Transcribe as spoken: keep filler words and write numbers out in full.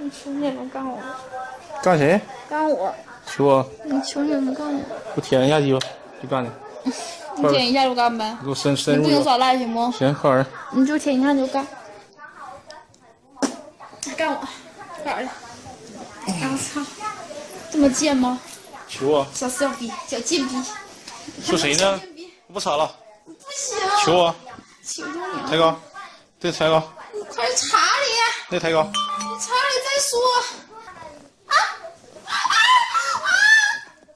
你求你了，干我！ 干谁？ 干我！ 求我！ 你求你了，干我！ 我舔一下鸡巴，就干你。 你舔一下就干呗。 给我伸伸入。 你不能耍赖行不？ 行，快点。 你就舔一下就干。干我！快点的！我操！这么贱吗？ 求我！ 小色逼，小贱逼！ 说谁呢？我不插了。 不行！ 求我！ 求求你了！ 抬高，对，抬高。 你快查理！ 那抬高。 你查理再说。